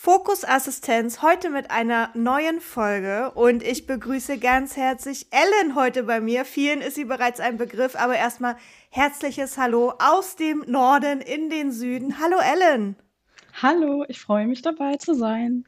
Fokus Assistenz, heute mit einer neuen Folge und ich begrüße ganz herzlich Ellen heute bei mir. Vielen ist sie bereits ein Begriff, aber erstmal herzliches Hallo aus dem Norden in den Süden. Hallo Ellen! Hallo, ich freue mich dabei zu sein.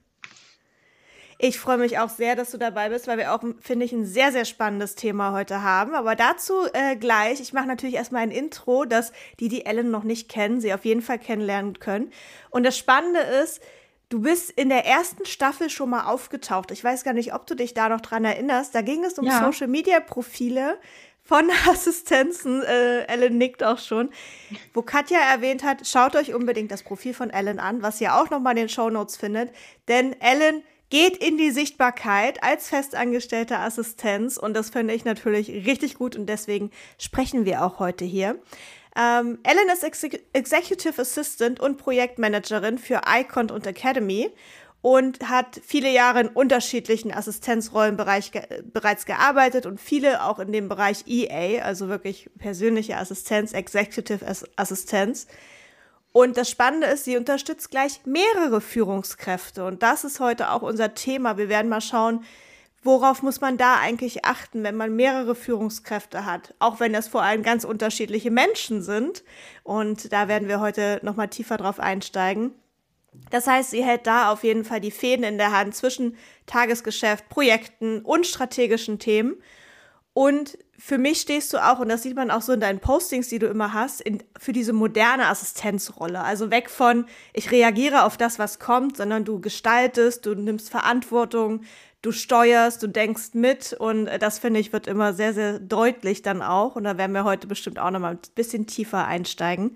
Ich freue mich auch sehr, dass du dabei bist, weil wir auch, finde ich, ein sehr, sehr spannendes Thema heute haben. Aber dazu gleich. Ich mache natürlich erstmal ein Intro, dass die Ellen noch nicht kennen, sie auf jeden Fall kennenlernen können. Und das Spannende ist, du bist in der ersten Staffel schon mal aufgetaucht. Ich weiß gar nicht, ob du dich da noch dran erinnerst. Da ging es um Ja, Social-Media-Profile von Assistenzen. Ellen nickt auch schon. Wo Katja erwähnt hat, schaut euch unbedingt das Profil von Ellen an, was ihr auch noch mal in den Shownotes findet. Denn Ellen geht in die Sichtbarkeit als festangestellte Assistenz. Und das finde ich natürlich richtig gut. Und deswegen sprechen wir auch heute hier. Ellen ist Executive Assistant und Projektmanagerin für Icon und Academy und hat viele Jahre in unterschiedlichen Assistenzrollen bereits gearbeitet und viele auch in dem Bereich EA, also wirklich persönliche Assistenz, Executive Assistenz. Und das Spannende ist, sie unterstützt gleich mehrere Führungskräfte und das ist heute auch unser Thema. Wir werden mal schauen, worauf muss man da eigentlich achten, wenn man mehrere Führungskräfte hat? Auch wenn das vor allem ganz unterschiedliche Menschen sind. Und da werden wir heute noch mal tiefer drauf einsteigen. Das heißt, sie hält da auf jeden Fall die Fäden in der Hand zwischen Tagesgeschäft, Projekten und strategischen Themen. Und für mich stehst du auch, und das sieht man auch so in deinen Postings, die du immer hast, für diese moderne Assistenzrolle. Also weg von, ich reagiere auf das, was kommt, sondern du gestaltest, du nimmst Verantwortung, du steuerst, du denkst mit und das, finde ich, wird immer sehr, sehr deutlich dann auch. Und da werden wir heute bestimmt auch noch mal ein bisschen tiefer einsteigen.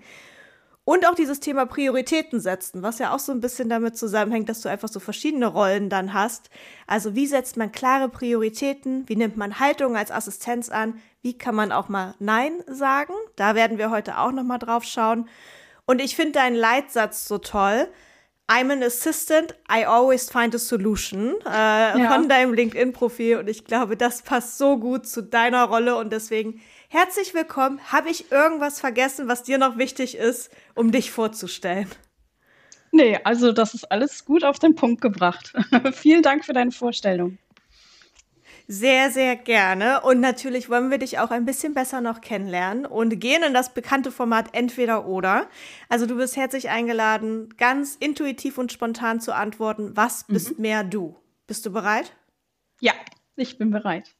Und auch dieses Thema Prioritäten setzen, was ja auch so ein bisschen damit zusammenhängt, dass du einfach so verschiedene Rollen dann hast. Also wie setzt man klare Prioritäten? Wie nimmt man Haltung als Assistenz an? Wie kann man auch mal Nein sagen? Da werden wir heute auch noch mal drauf schauen. Und ich finde deinen Leitsatz so toll. I'm an assistant, I always find a solution, ja. von deinem LinkedIn-Profil. Und ich glaube, das passt so gut zu deiner Rolle. Und deswegen herzlich willkommen. Habe ich irgendwas vergessen, was dir noch wichtig ist, um dich vorzustellen? Nee, also das ist alles gut auf den Punkt gebracht. Vielen Dank für deine Vorstellung. Sehr, sehr gerne. Und natürlich wollen wir dich auch ein bisschen besser noch kennenlernen und gehen in das bekannte Format Entweder oder. Also du bist herzlich eingeladen, ganz intuitiv und spontan zu antworten, was bist Mhm. mehr du? Bist du bereit? Ja, ich bin bereit.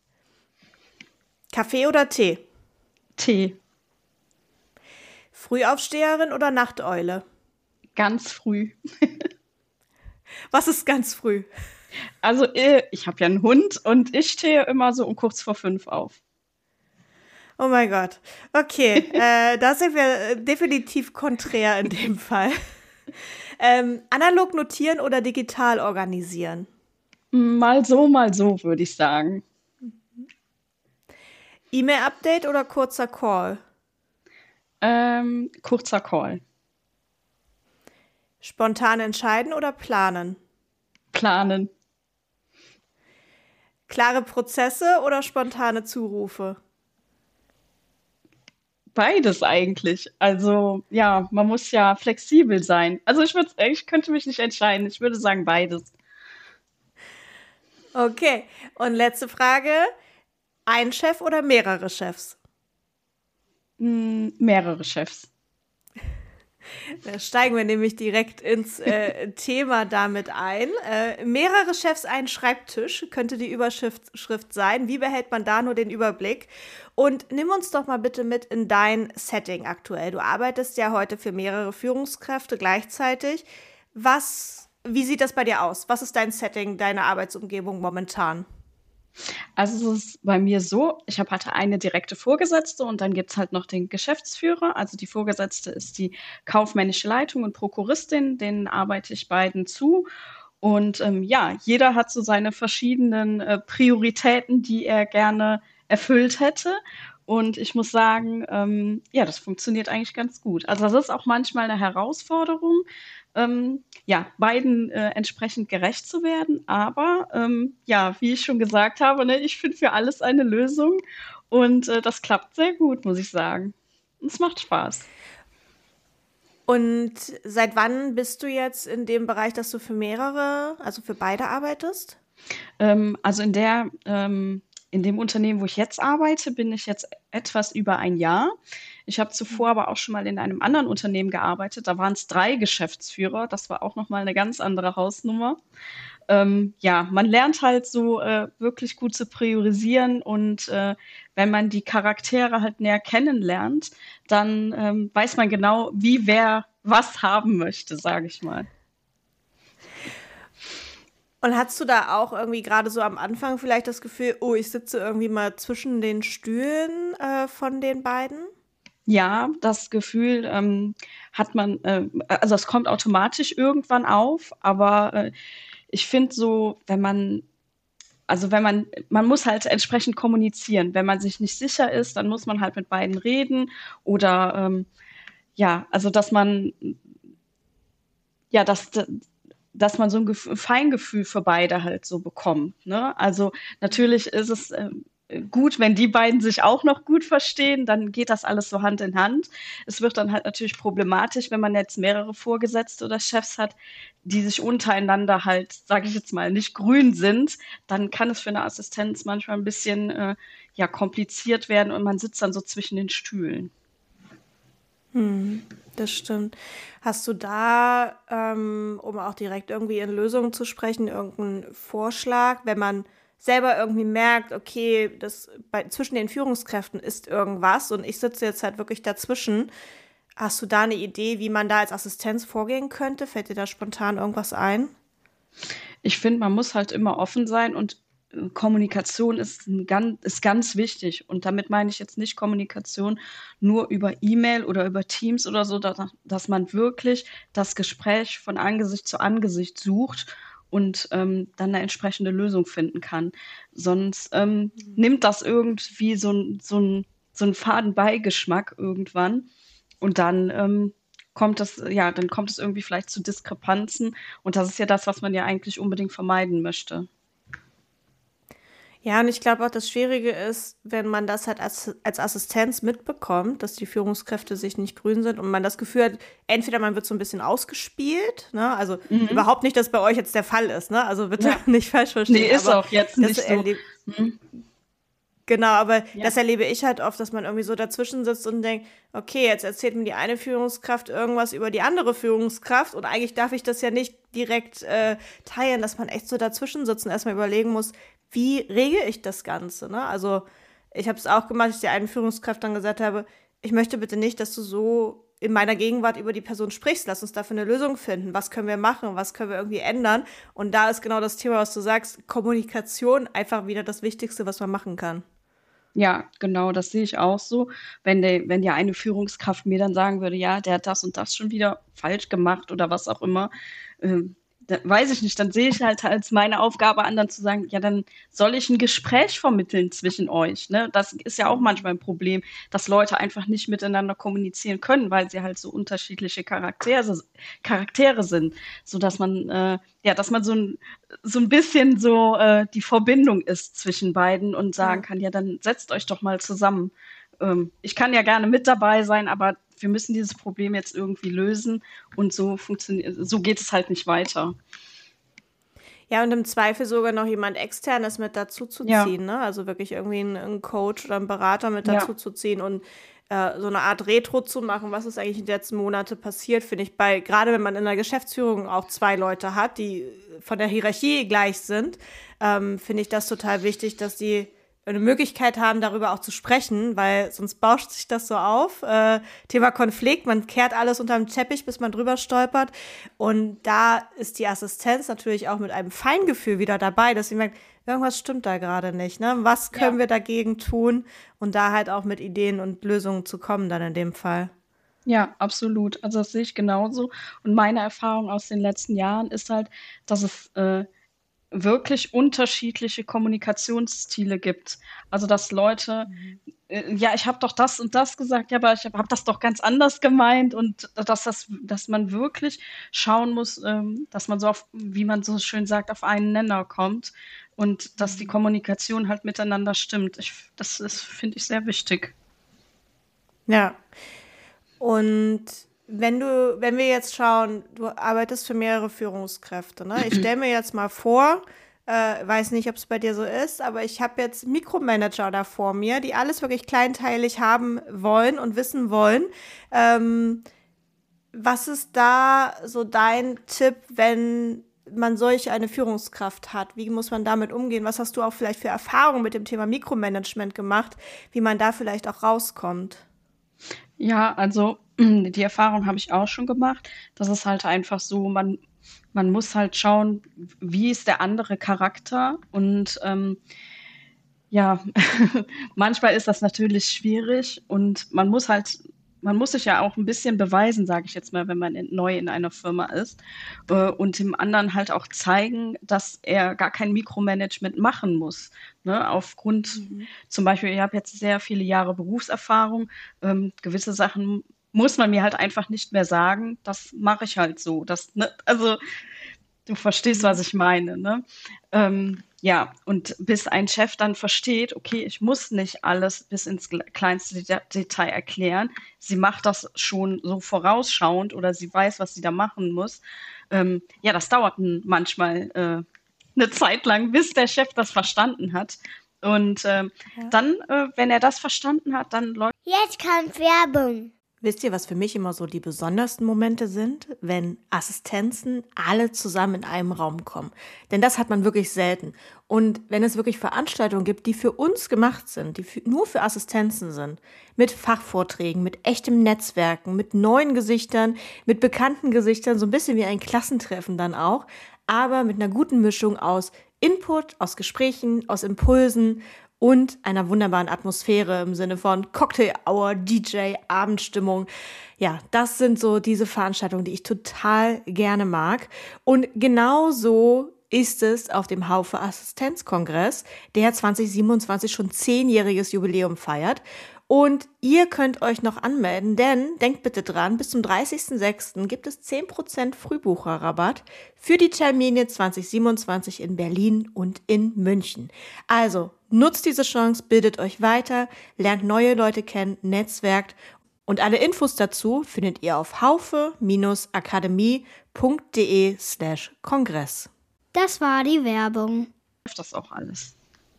Kaffee oder Tee? Tee, Frühaufsteherin oder Nachteule? ganz früh. Was ist ganz früh? Also ich habe ja einen Hund und ich stehe immer so um kurz vor 5 auf. Oh mein Gott. Okay, da sind wir definitiv konträr in dem Fall. Analog notieren oder digital organisieren? Mal so, würde ich sagen. E-Mail-Update oder kurzer Call? Kurzer Call. Spontan entscheiden oder planen? Planen. Klare Prozesse oder spontane Zurufe? Beides eigentlich. Also ja, man muss ja flexibel sein. Also ich könnte mich nicht entscheiden. Ich würde sagen beides. Okay, und letzte Frage. Ein Chef oder mehrere Chefs? Mehrere Chefs. Da steigen wir nämlich direkt ins Thema damit ein. Mehrere Chefs, einen Schreibtisch, könnte die Überschrift sein. Wie behält man da nur den Überblick? Und nimm uns doch mal bitte mit in dein Setting aktuell. Du arbeitest ja heute für mehrere Führungskräfte gleichzeitig. Wie sieht das bei dir aus? Was ist dein Setting, deine Arbeitsumgebung momentan? Also es ist bei mir so, hatte eine direkte Vorgesetzte und dann gibt's halt noch den Geschäftsführer. Also die Vorgesetzte ist die kaufmännische Leitung und Prokuristin, denen arbeite ich beiden zu. Und ja, jeder hat so seine verschiedenen Prioritäten, die er gerne erfüllt hätte. Und ich muss sagen, ja, das funktioniert eigentlich ganz gut. Also das ist auch manchmal eine Herausforderung, ja, beiden entsprechend gerecht zu werden. Aber ja, wie ich schon gesagt habe, ne, ich finde für alles eine Lösung und das klappt sehr gut, muss ich sagen. Und es macht Spaß. Und seit wann bist du jetzt in dem Bereich, dass du für mehrere, also für beide arbeitest? Also in dem Unternehmen, wo ich jetzt arbeite, bin ich jetzt etwas über ein Jahr. Ich habe zuvor aber auch schon mal in einem anderen Unternehmen gearbeitet. Da waren es 3 Geschäftsführer. Das war auch noch mal eine ganz andere Hausnummer. Ja, man lernt halt so wirklich gut zu priorisieren und wenn man die Charaktere halt näher kennenlernt, dann weiß man genau, wie wer was haben möchte, sage ich mal. Und hast du da auch irgendwie gerade so am Anfang vielleicht das Gefühl, oh, ich sitze irgendwie mal zwischen den Stühlen von den beiden? Ja, das Gefühl hat man, also es kommt automatisch irgendwann auf, aber ich finde so, man muss halt entsprechend kommunizieren. Wenn man sich nicht sicher ist, dann muss man halt mit beiden reden oder ja, also ja, dass man so ein Feingefühl für beide halt so bekommt. Ne? Also natürlich ist es gut, wenn die beiden sich auch noch gut verstehen, dann geht das alles so Hand in Hand. Es wird dann halt natürlich problematisch, wenn man jetzt mehrere Vorgesetzte oder Chefs hat, die sich untereinander halt, sage ich jetzt mal, nicht grün sind, dann kann es für eine Assistenz manchmal ein bisschen ja, kompliziert werden und man sitzt dann so zwischen den Stühlen. Das stimmt. Hast du da, um auch direkt irgendwie in Lösungen zu sprechen, irgendeinen Vorschlag, wenn man selber irgendwie merkt, okay, zwischen den Führungskräften ist irgendwas und ich sitze jetzt halt wirklich dazwischen. Hast du da eine Idee, wie man da als Assistenz vorgehen könnte? Fällt dir da spontan irgendwas ein? Ich finde, man muss halt immer offen sein und Kommunikation ist ganz wichtig. Und damit meine ich jetzt nicht Kommunikation nur über E-Mail oder über Teams oder so, dass man wirklich das Gespräch von Angesicht zu Angesicht sucht und dann eine entsprechende Lösung finden kann. Sonst nimmt das irgendwie so einen faden Beigeschmack irgendwann und dann dann kommt es irgendwie vielleicht zu Diskrepanzen. Und das ist ja das, was man ja eigentlich unbedingt vermeiden möchte. Ja, und ich glaube auch, das Schwierige ist, wenn man das halt als Assistenz mitbekommt, dass die Führungskräfte sich nicht grün sind und man das Gefühl hat, entweder man wird so ein bisschen ausgespielt, ne? Also Mhm. überhaupt nicht, dass bei euch jetzt der Fall ist, ne? Also bitte Ja. nicht falsch Nee, verstehen, ist aber auch jetzt das nicht so. erlebe Mhm. genau, aber Ja. das erlebe ich halt oft, dass man irgendwie so dazwischen sitzt und denkt, okay, jetzt erzählt mir die eine Führungskraft irgendwas über die andere Führungskraft und eigentlich darf ich das ja nicht direkt teilen, dass man echt so dazwischen sitzt und erstmal überlegen muss, wie regel ich das Ganze, ne? Also ich habe es auch gemacht, dass ich der einen Führungskraft dann gesagt habe, ich möchte bitte nicht, dass du so in meiner Gegenwart über die Person sprichst. Lass uns dafür eine Lösung finden. Was können wir machen? Was können wir irgendwie ändern? Und da ist genau das Thema, was du sagst, Kommunikation einfach wieder das Wichtigste, was man machen kann. Ja, genau, das sehe ich auch so. Wenn die eine Führungskraft mir dann sagen würde, ja, der hat das und das schon wieder falsch gemacht oder was auch immer, da weiß ich nicht, dann sehe ich halt als meine Aufgabe an, dann zu sagen, ja, dann soll ich ein Gespräch vermitteln zwischen euch, ne? Das ist ja auch manchmal ein Problem, dass Leute einfach nicht miteinander kommunizieren können, weil sie halt so unterschiedliche Charaktere sind, so dass man ja, dass man so ein bisschen so die Verbindung ist zwischen beiden und sagen Ja. kann, ja, dann setzt euch doch mal zusammen. Ich kann ja gerne mit dabei sein, aber wir müssen dieses Problem jetzt irgendwie lösen und so geht es halt nicht weiter. Ja, und im Zweifel sogar noch jemand Externes mit dazu zu Ja, ziehen, ne? Also wirklich irgendwie einen Coach oder einen Berater mit dazu ja, zu ziehen und so eine Art Retro zu machen, was ist eigentlich in den letzten Monaten passiert, finde ich, gerade wenn man in der Geschäftsführung auch 2 Leute hat, die von der Hierarchie gleich sind, finde ich das total wichtig, dass die eine Möglichkeit haben, darüber auch zu sprechen, weil sonst bauscht sich das so auf. Thema Konflikt, man kehrt alles unter den Teppich, bis man drüber stolpert. Und da ist die Assistenz natürlich auch mit einem Feingefühl wieder dabei, dass sie merkt, irgendwas stimmt da gerade nicht. Ne? Was können ja. wir dagegen tun? Und da halt auch mit Ideen und Lösungen zu kommen, dann in dem Fall. Ja, absolut. Also das sehe ich genauso. Und meine Erfahrung aus den letzten Jahren ist halt, dass es wirklich unterschiedliche Kommunikationsstile gibt. Also dass Leute, ja, ich habe doch das und das gesagt, ja, aber ich habe hab das doch ganz anders gemeint und dass man wirklich schauen muss, dass man so auf, wie man so schön sagt, auf einen Nenner kommt und dass die Kommunikation halt miteinander stimmt. Das ist, finde ich, sehr wichtig. Ja. Und wenn wir jetzt schauen, du arbeitest für mehrere Führungskräfte, ne? Ich stelle mir jetzt mal vor, weiß nicht, ob es bei dir so ist, aber ich habe jetzt Mikromanager da vor mir, die alles wirklich kleinteilig haben wollen und wissen wollen. Ähm, Was ist da so dein Tipp, wenn man solch eine Führungskraft hat? Wie muss man damit umgehen? Was hast du auch vielleicht für Erfahrungen mit dem Thema Mikromanagement gemacht, wie man da vielleicht auch rauskommt? Ja, also die Erfahrung habe ich auch schon gemacht. Das ist halt einfach so, man muss halt schauen, wie ist der andere Charakter und ja, manchmal ist das natürlich schwierig und man muss sich ja auch ein bisschen beweisen, sage ich jetzt mal, wenn man neu in einer Firma ist, und dem anderen halt auch zeigen, dass er gar kein Mikromanagement machen muss. Ne? Aufgrund, Mhm. zum Beispiel, ich habe jetzt sehr viele Jahre Berufserfahrung, gewisse Sachen muss man mir halt einfach nicht mehr sagen, das mache ich halt so. Das, ne? Also du verstehst, was Mhm. ich meine, ne? Ja, und bis ein Chef dann versteht, okay, ich muss nicht alles bis ins kleinste Detail erklären. Sie macht das schon so vorausschauend oder sie weiß, was sie da machen muss. Ja, das dauert manchmal eine Zeit lang, bis der Chef das verstanden hat. Und Ja. dann, wenn er das verstanden hat, dann läuft. Jetzt kommt Werbung. Wisst ihr, was für mich immer so die besondersten Momente sind? Wenn Assistenzen alle zusammen in einem Raum kommen. Denn das hat man wirklich selten. Und wenn es wirklich Veranstaltungen gibt, die für uns gemacht sind, die nur für Assistenzen sind, mit Fachvorträgen, mit echtem Netzwerken, mit neuen Gesichtern, mit bekannten Gesichtern, so ein bisschen wie ein Klassentreffen dann auch, aber mit einer guten Mischung aus Input, aus Gesprächen, aus Impulsen und einer wunderbaren Atmosphäre im Sinne von Cocktail Hour, DJ, Abendstimmung. Ja, das sind so diese Veranstaltungen, die ich total gerne mag. Und genauso ist es auf dem Haufe Assistenzkongress, der 2027 schon 10-jähriges Jubiläum feiert. Und ihr könnt euch noch anmelden, denn denkt bitte dran, bis zum 30.06. gibt es 10% Frühbucherrabatt für die Termine 2027 in Berlin und in München. Also nutzt diese Chance, bildet euch weiter, lernt neue Leute kennen, netzwerkt und alle Infos dazu findet ihr auf haufe-akademie.de/Kongress. Das war die Werbung. Das auch alles.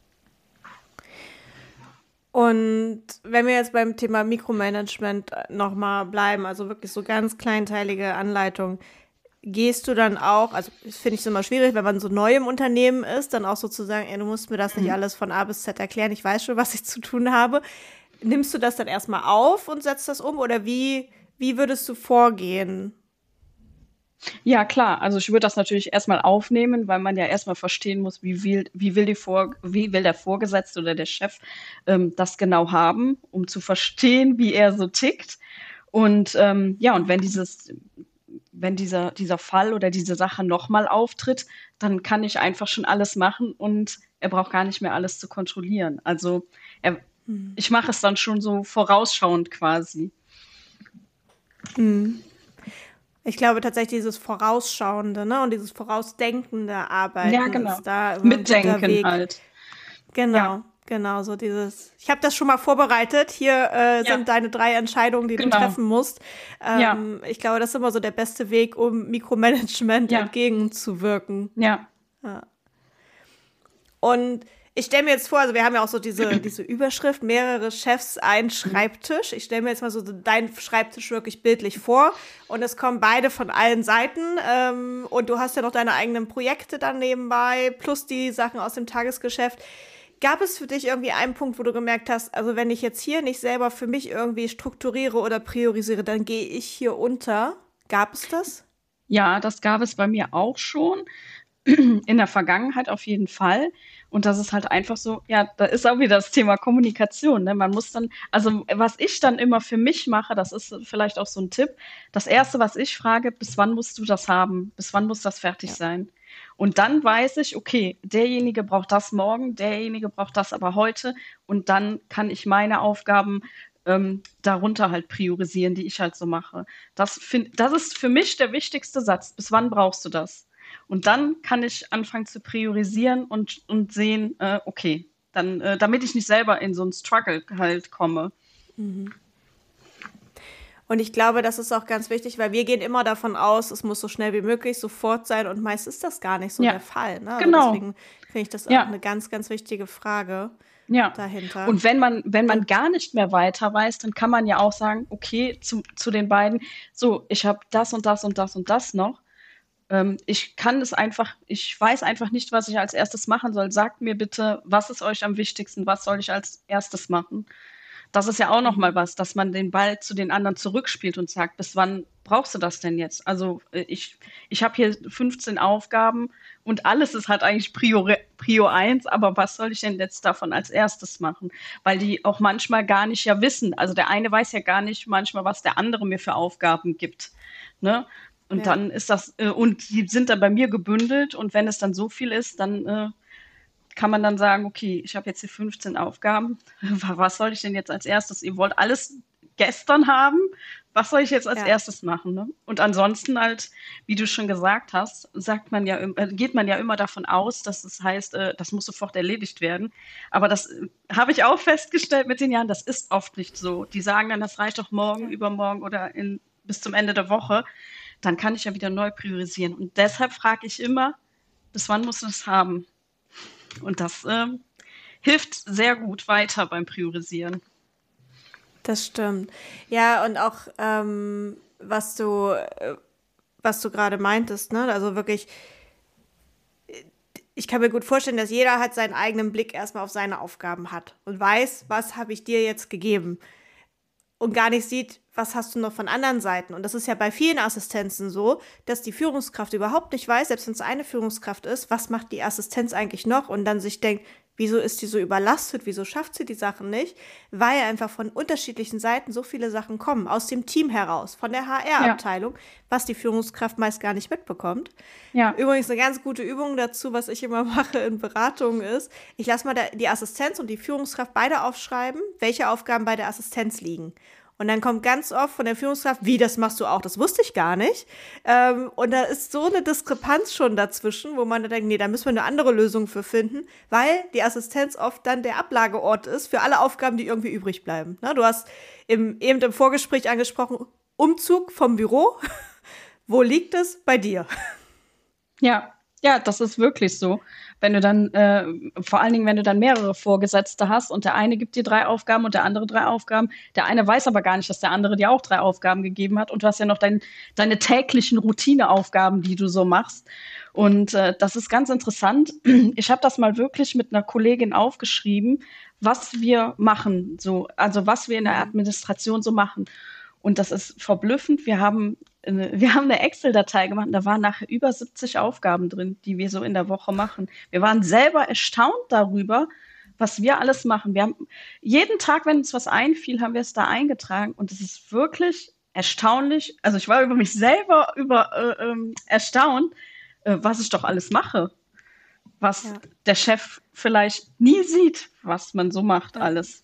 Und wenn wir jetzt beim Thema Mikromanagement nochmal bleiben, also wirklich so ganz kleinteilige Anleitungen, gehst du dann auch, also das finde ich es immer schwierig, wenn man so neu im Unternehmen ist, dann auch sozusagen, ey, du musst mir das nicht alles von A bis Z erklären, ich weiß schon, was ich zu tun habe. Nimmst du das dann erstmal auf und setzt das um oder wie würdest du vorgehen? Ja, klar. Also ich würde das natürlich erstmal aufnehmen, weil man ja erstmal verstehen muss, wie will der Vorgesetzte oder der Chef das genau haben, um zu verstehen, wie er so tickt. Und ja, und wenn dieser Fall oder diese Sache nochmal auftritt, dann kann ich einfach schon alles machen und er braucht gar nicht mehr alles zu kontrollieren. Also ich mache es dann schon so vorausschauend quasi. Ich glaube tatsächlich dieses Vorausschauende, ne, und dieses vorausdenkende Ja, Arbeiten genau. ist da immer ein guter Mitdenken Weg. halt. Ja, Genau, so dieses. Ich habe das schon mal vorbereitet. Hier ja, sind deine 3 Entscheidungen, die du genau. treffen musst. Ja, Ich glaube, das ist immer so der beste Weg, um Mikromanagement ja, entgegenzuwirken. ja. Ja. Und ich stelle mir jetzt vor, also wir haben ja auch so diese Überschrift, mehrere Chefs, ein Schreibtisch. Ich stelle mir jetzt mal so deinen Schreibtisch wirklich bildlich vor und es kommen beide von allen Seiten und du hast ja noch deine eigenen Projekte dann nebenbei, plus die Sachen aus dem Tagesgeschäft. Gab es für dich irgendwie einen Punkt, wo du gemerkt hast, also wenn ich jetzt hier nicht selber für mich irgendwie strukturiere oder priorisiere, dann gehe ich hier unter? Gab es das? Ja, das gab es bei mir auch schon. In der Vergangenheit auf jeden Fall. Und das ist halt einfach so, ja, da ist auch wieder das Thema Kommunikation. Ne? Man muss dann, also was ich dann immer für mich mache, das ist vielleicht auch so ein Tipp. Das Erste, was ich frage, bis wann musst du das haben? Bis wann muss das fertig Ja. sein? Und dann weiß ich, okay, derjenige braucht das morgen, derjenige braucht das aber heute. Und dann kann ich meine Aufgaben darunter halt priorisieren, die ich halt so mache. Das ist für mich der wichtigste Satz. Bis wann brauchst du das? Und dann kann ich anfangen zu priorisieren und sehen, okay, dann, damit ich nicht selber in so einen Struggle halt komme. Und ich glaube, das ist auch ganz wichtig, weil wir gehen immer davon aus, es muss so schnell wie möglich sofort sein und meist ist das gar nicht so der Ja, Fall. Ne? Also genau. deswegen finde ich das auch Ja, eine ganz, ganz wichtige Frage ja. dahinter. Und wenn man Und gar nicht mehr weiter weiß, dann kann man ja auch sagen, okay, zu den beiden, so, ich habe das und das und das und das noch. Ich weiß einfach nicht, was ich als erstes machen soll. Sagt mir bitte, was ist euch am wichtigsten? Was soll ich als erstes machen? Das ist ja auch noch mal mhm. was, dass man den Ball zu den anderen zurückspielt und sagt, bis wann brauchst du das denn jetzt? Also ich habe hier 15 Aufgaben und alles ist halt eigentlich Prio 1, aber was soll ich denn jetzt davon als erstes machen? Weil die auch manchmal gar nicht ja wissen. Also der eine weiß ja gar nicht manchmal, was der andere mir für Aufgaben gibt. Ne? Und Ja. dann ist und die sind dann bei mir gebündelt und wenn es dann so viel ist, dann kann man dann sagen, okay, ich habe jetzt hier 15 Aufgaben. Was soll ich denn jetzt als erstes? Ihr wollt alles gestern haben. Was soll ich jetzt als Ja. erstes machen? Ne? Und ansonsten halt, wie du schon gesagt hast, geht man ja immer davon aus, dass es heißt, das muss sofort erledigt werden. Aber das habe ich auch festgestellt mit den Jahren, das ist oft nicht so. Die sagen dann, das reicht doch morgen, Ja. übermorgen oder bis zum Ende der Woche. Dann kann ich ja wieder neu priorisieren. Und deshalb frage ich immer, bis wann musst du das haben? Und das hilft sehr gut weiter beim Priorisieren. Das stimmt. Ja, und auch was du gerade meintest, ne? Also wirklich, ich kann mir gut vorstellen, dass jeder halt seinen eigenen Blick erstmal auf seine Aufgaben hat und weiß, was habe ich dir jetzt gegeben und gar nicht sieht, was hast du noch von anderen Seiten. Und das ist ja bei vielen Assistenzen so, dass die Führungskraft überhaupt nicht weiß, selbst wenn es eine Führungskraft ist, was macht die Assistenz eigentlich noch und dann sich denkt, wieso ist die so überlastet, wieso schafft sie die Sachen nicht, weil einfach von unterschiedlichen Seiten so viele Sachen kommen, aus dem Team heraus, von der Ja, HR-Abteilung, was die Führungskraft meist gar nicht mitbekommt. ja, Übrigens eine ganz gute Übung dazu, was ich immer mache in Beratungen ist, ich lasse mal die Assistenz und die Führungskraft beide aufschreiben, welche Aufgaben bei der Assistenz liegen. Und dann kommt ganz oft von der Führungskraft, wie, das machst du auch, das wusste ich gar nicht. Und da ist so eine Diskrepanz schon dazwischen, wo man dann denkt, nee, da müssen wir eine andere Lösung für finden, weil die Assistenz oft dann der Ablageort ist für alle Aufgaben, die irgendwie übrig bleiben. Na, du hast eben im Vorgespräch angesprochen, Umzug vom Büro. Wo liegt es? Bei dir. ja, ja, das ist wirklich so. Wenn du dann, vor allen Dingen, wenn du dann mehrere Vorgesetzte hast und der eine gibt dir 3 Aufgaben und der andere 3 Aufgaben, der eine weiß aber gar nicht, dass der andere dir auch 3 Aufgaben gegeben hat und du hast ja noch deine täglichen Routineaufgaben, die du so machst. Und das ist ganz interessant. Ich habe das mal wirklich mit einer Kollegin aufgeschrieben, was wir machen, so, also was wir in der Mhm. Administration so machen. Und das ist verblüffend. Wir haben eine Excel-Datei gemacht und da waren nachher über 70 Aufgaben drin, die wir so in der Woche machen. Wir waren selber erstaunt darüber, was wir alles machen. Wir haben jeden Tag, wenn uns was einfiel, haben wir es da eingetragen und es ist wirklich erstaunlich. Also ich war über mich selber erstaunt, was ich doch alles mache, was Ja, der Chef vielleicht nie sieht, was man so macht ja. alles.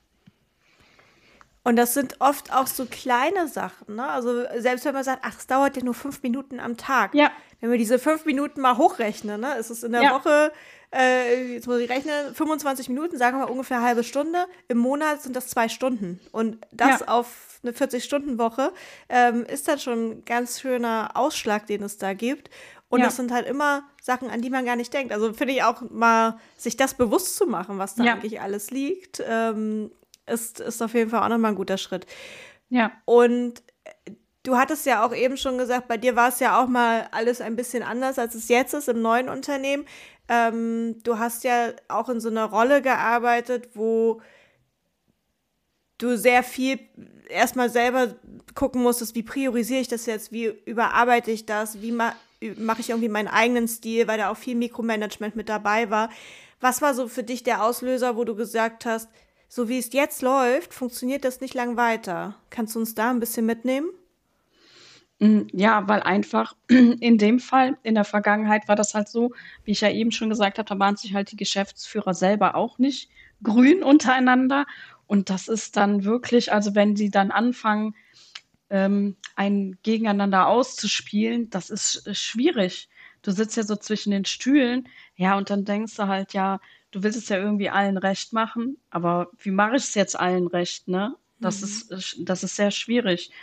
Und das sind oft auch so kleine Sachen, ne? Also selbst wenn man sagt, ach, es dauert ja nur 5 Minuten am Tag. Ja, Wenn wir diese 5 Minuten mal hochrechnen, ne? Es ist in der ja, Woche, jetzt muss ich rechnen, 25 Minuten, sagen wir mal ungefähr eine halbe Stunde. Im Monat sind das 2 Stunden. Und das ja, auf eine 40-Stunden-Woche ist dann schon ein ganz schöner Ausschlag, den es da gibt. Und das ja, sind halt immer Sachen, an die man gar nicht denkt. Also finde ich auch mal, sich das bewusst zu machen, was da ja, eigentlich alles liegt, ist auf jeden Fall auch nochmal ein guter Schritt. ja. Und du hattest ja auch eben schon gesagt, bei dir war es ja auch mal alles ein bisschen anders, als es jetzt ist im neuen Unternehmen. Du hast ja auch in so einer Rolle gearbeitet, wo du sehr viel erstmal selber gucken musstest, wie priorisiere ich das jetzt, wie überarbeite ich das, wie mache ich irgendwie meinen eigenen Stil, weil da auch viel Mikromanagement mit dabei war. Was war so für dich der Auslöser, wo du gesagt hast, so wie es jetzt läuft, funktioniert das nicht lang weiter? Kannst du uns da ein bisschen mitnehmen? Ja, weil einfach in dem Fall, in der Vergangenheit war das halt so, wie ich ja eben schon gesagt habe, da waren sich halt die Geschäftsführer selber auch nicht grün untereinander. Und das ist dann wirklich, also wenn sie dann anfangen, ein Gegeneinander auszuspielen, das ist schwierig. Du sitzt ja so zwischen den Stühlen, ja, und dann denkst du halt, ja, du willst es ja irgendwie allen recht machen, aber wie mache ich es jetzt allen recht, ne? Das Mhm. ist, das ist sehr schwierig.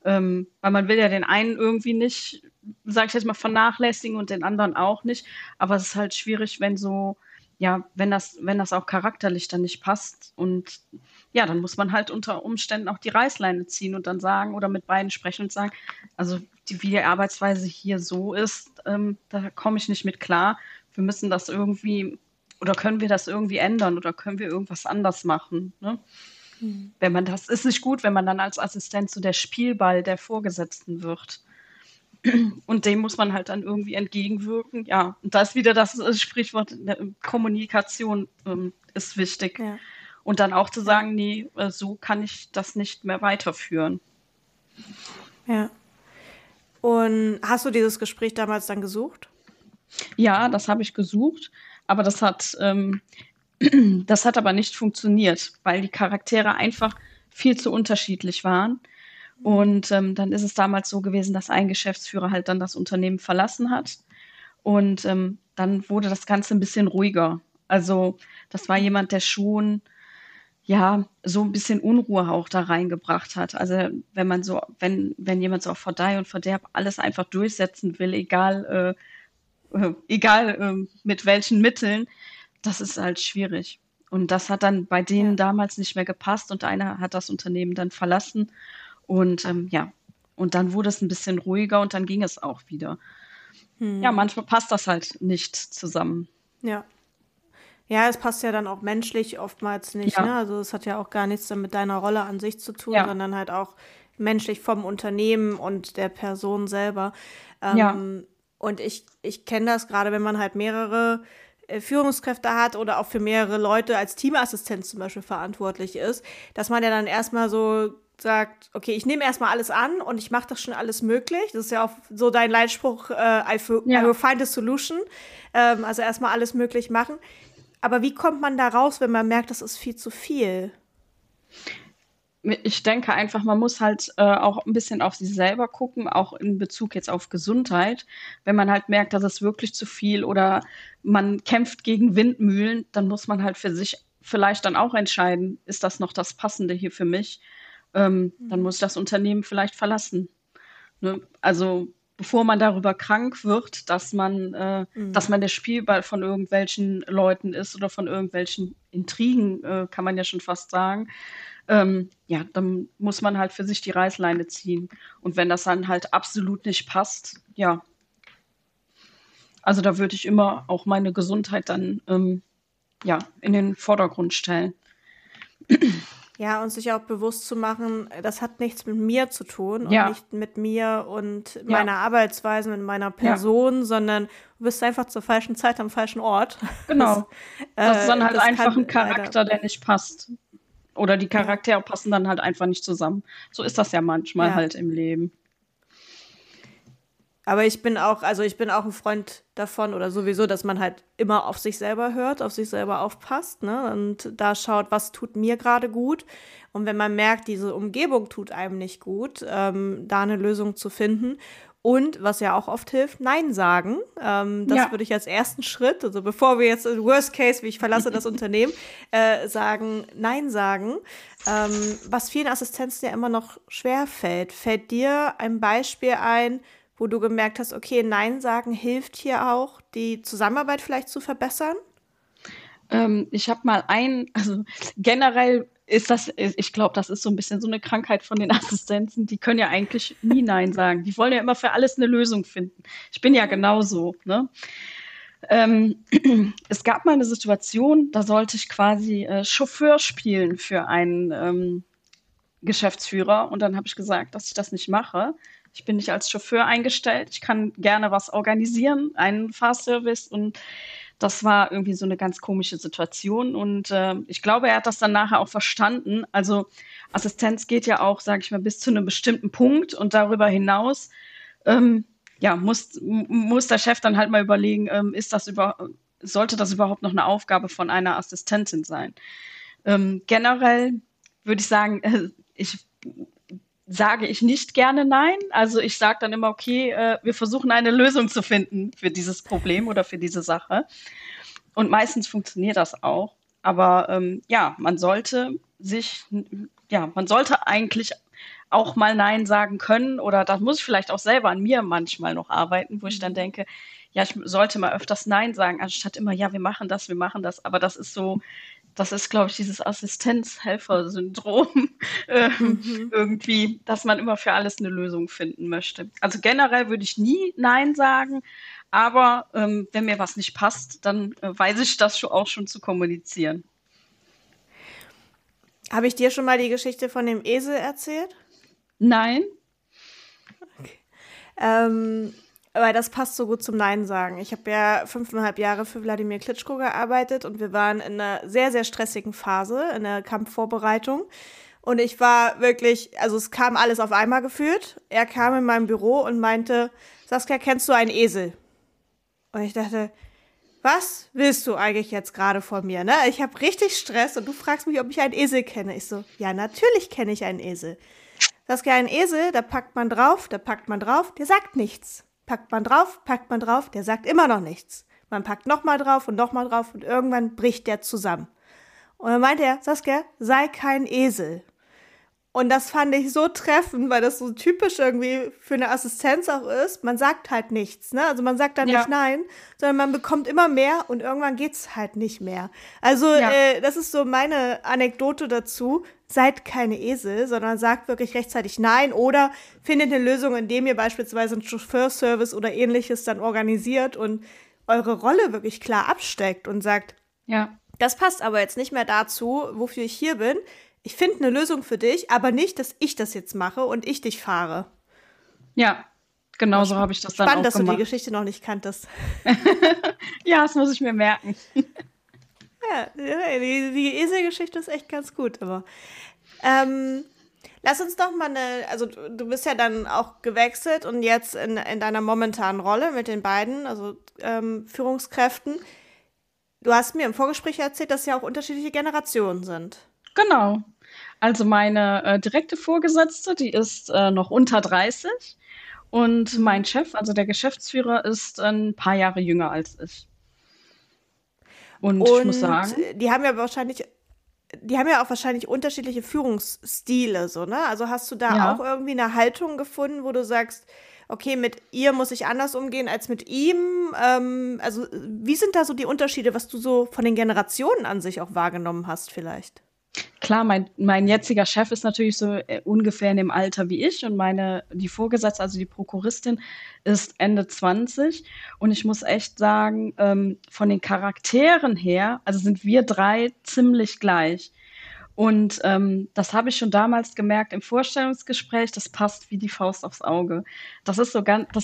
Weil man will ja den einen irgendwie nicht, sag ich jetzt mal, vernachlässigen und den anderen auch nicht. Aber es ist halt schwierig, wenn so, ja, wenn das auch charakterlich dann nicht passt. Und ja, dann muss man halt unter Umständen auch die Reißleine ziehen und dann sagen oder mit beiden sprechen und sagen, also wie die Arbeitsweise hier so ist, da komme ich nicht mit klar. Wir müssen das irgendwie, oder können wir das irgendwie ändern oder können wir irgendwas anders machen, ne? Wenn man das ist nicht gut, wenn man dann als Assistent so der Spielball der Vorgesetzten wird. Und dem muss man halt dann irgendwie entgegenwirken. Ja, und da ist wieder das Sprichwort, Kommunikation ist wichtig. Ja. Und dann auch zu sagen, nee, so kann ich das nicht mehr weiterführen. Ja. Und hast du dieses Gespräch damals dann gesucht? Ja, das habe ich gesucht, aber das hat aber nicht funktioniert, weil die Charaktere einfach viel zu unterschiedlich waren. Und dann ist es damals so gewesen, dass ein Geschäftsführer halt dann das Unternehmen verlassen hat. Und dann wurde das Ganze ein bisschen ruhiger. Also das war jemand, der schon ja so ein bisschen Unruhe auch da reingebracht hat. Also wenn jemand so auf Verdeih und Verderb alles einfach durchsetzen will, egal mit welchen Mitteln, das ist halt schwierig. Und das hat dann bei denen damals nicht mehr gepasst und einer hat das Unternehmen dann verlassen. Und ja, und dann wurde es ein bisschen ruhiger und dann ging es auch wieder. Ja, manchmal passt das halt nicht zusammen. Ja. Ja, es passt ja dann auch menschlich oftmals nicht, Ja, ne? Also es hat ja auch gar nichts dann mit deiner Rolle an sich zu tun, ja, sondern halt auch menschlich vom Unternehmen und der Person selber. ja, Und ich kenne das gerade, wenn man halt mehrere Führungskräfte hat oder auch für mehrere Leute als Teamassistent zum Beispiel verantwortlich ist, dass man ja dann erstmal so sagt, okay, ich nehme erstmal alles an und ich mache das schon alles möglich. Das ist ja auch so dein Leitspruch, I will ja. find a solution. Also erstmal alles möglich machen. Aber wie kommt man da raus, wenn man merkt, das ist viel zu viel? Ich denke einfach, man muss halt auch ein bisschen auf sich selber gucken, auch in Bezug jetzt auf Gesundheit. Wenn man halt merkt, dass es wirklich zu viel oder man kämpft gegen Windmühlen, dann muss man halt für sich vielleicht dann auch entscheiden, ist das noch das Passende hier für mich? Dann muss ich das Unternehmen vielleicht verlassen. Ne? Also bevor man darüber krank wird, dass man der Spielball von irgendwelchen Leuten ist oder von irgendwelchen Intrigen, kann man ja schon fast sagen. Ja, dann muss man halt für sich die Reißleine ziehen. Und wenn das dann halt absolut nicht passt, ja, also da würde ich immer auch meine Gesundheit dann ja, in den Vordergrund stellen. Ja, und sich auch bewusst zu machen, das hat nichts mit mir zu tun und Ja, nicht mit mir und ja, meiner Arbeitsweise, mit meiner ja, Person, sondern du bist einfach zur falschen Zeit am falschen Ort. Das, genau. Das ist dann halt das einfach kann ein leider, Charakter, der nicht passt. Oder die ja, Charaktere passen dann halt einfach nicht zusammen. So ist das ja manchmal ja. halt im Leben. Aber ich bin auch ein Freund davon oder sowieso, dass man halt immer auf sich selber hört, auf sich selber aufpasst, ne? Und da schaut, was tut mir gerade gut. Und wenn man merkt, diese Umgebung tut einem nicht gut, da eine Lösung zu finden. Und was ja auch oft hilft, Nein sagen. Das Ja, würde ich als ersten Schritt, also bevor wir jetzt Worst Case, wie ich verlasse das Unternehmen, sagen, Nein sagen. Was vielen Assistenzen ja immer noch schwer fällt. Fällt dir ein Beispiel ein, wo du gemerkt hast, okay, Nein sagen hilft hier auch, die Zusammenarbeit vielleicht zu verbessern? ich habe mal also generell ist das, ich glaube, das ist so ein bisschen so eine Krankheit von den Assistenzen. Die können ja eigentlich nie Nein sagen. Die wollen ja immer für alles eine Lösung finden. Ich bin ja genauso, ne? Ähm, es gab mal eine Situation, da sollte ich quasi Chauffeur spielen für einen Geschäftsführer und dann habe ich gesagt, dass ich das nicht mache. Ich bin nicht als Chauffeur eingestellt. Ich kann gerne was organisieren, einen Fahrservice und das war irgendwie so eine ganz komische Situation und ich glaube, er hat das dann nachher auch verstanden. Also Assistenz geht ja auch, sage ich mal, bis zu einem bestimmten Punkt und darüber hinaus ähm, ja, muss der Chef dann halt mal überlegen, sollte das überhaupt noch eine Aufgabe von einer Assistentin sein? Generell würde ich sagen, ich sage ich nicht gerne nein. Also ich sage dann immer, okay, wir versuchen eine Lösung zu finden für dieses Problem oder für diese Sache. Und meistens funktioniert das auch. Aber ja, man sollte eigentlich auch mal Nein sagen können oder da muss ich vielleicht auch selber an mir manchmal noch arbeiten, wo ich dann denke, ja, ich sollte mal öfters Nein sagen, anstatt immer, ja, wir machen das, wir machen das. Aber das ist so, das ist, glaube ich, dieses Assistenzhelfer-Syndrom irgendwie, dass man immer für alles eine Lösung finden möchte. Also generell würde ich nie Nein sagen, aber wenn mir was nicht passt, dann weiß ich das auch schon zu kommunizieren. Habe ich dir schon mal die Geschichte von dem Esel erzählt? Nein? Weil das passt so gut zum Nein sagen. Ich habe ja 5,5 Jahre für Wladimir Klitschko gearbeitet und wir waren in einer sehr, sehr stressigen Phase, in der Kampfvorbereitung. Und ich war wirklich, also es kam alles auf einmal gefühlt. Er kam in mein Büro und meinte, Saskia, kennst du einen Esel? Und ich dachte, was willst du eigentlich jetzt gerade von mir? Ne? Ich habe richtig Stress und du fragst mich, ob ich einen Esel kenne. Ich so, ja, natürlich kenne ich einen Esel. Saskia, ein Esel, da packt man drauf, der sagt nichts. Packt man drauf, der sagt immer noch nichts. Man packt nochmal drauf und irgendwann bricht der zusammen. Und dann meinte er, Saskia, sei kein Esel. Und das fand ich so treffend, weil das so typisch irgendwie für eine Assistenz auch ist. Man sagt halt nichts, ne? Also man sagt dann nicht nein, sondern man bekommt immer mehr und irgendwann geht's halt nicht mehr. Also das ist so meine Anekdote dazu. Seid keine Esel, sondern sagt wirklich rechtzeitig nein oder findet eine Lösung, indem ihr beispielsweise einen Chauffeurservice oder ähnliches dann organisiert und eure Rolle wirklich klar absteckt und sagt, das passt aber jetzt nicht mehr dazu, wofür ich hier bin. Ich finde eine Lösung für dich, aber nicht, dass ich das jetzt mache und ich dich fahre. Ja, genau so habe ich das dann auch gemacht. Spannend, dass du die Geschichte noch nicht kanntest. Ja, das muss ich mir merken. Ja, die Eselgeschichte ist echt ganz gut, aber lass uns doch mal also du bist ja dann auch gewechselt und jetzt in deiner momentanen Rolle mit den beiden, also Führungskräften. Du hast mir im Vorgespräch erzählt, dass ja auch unterschiedliche Generationen sind. Genau. Also meine direkte Vorgesetzte, die ist noch unter 30 und mein Chef, also der Geschäftsführer, ist ein paar Jahre jünger als ich. Und ich muss sagen, die haben ja auch wahrscheinlich unterschiedliche Führungsstile, so, ne? Also hast du da auch irgendwie eine Haltung gefunden, wo du sagst, okay, mit ihr muss ich anders umgehen als mit ihm? Also wie sind da so die Unterschiede, was du so von den Generationen an sich auch wahrgenommen hast vielleicht? klar, mein jetziger Chef ist natürlich so ungefähr in dem Alter wie ich und die Vorgesetzte, also die Prokuristin, ist Ende 20. Und ich muss echt sagen, von den Charakteren her, also sind wir drei ziemlich gleich. Und das habe ich schon damals gemerkt im Vorstellungsgespräch, das passt wie die Faust aufs Auge. Das ist so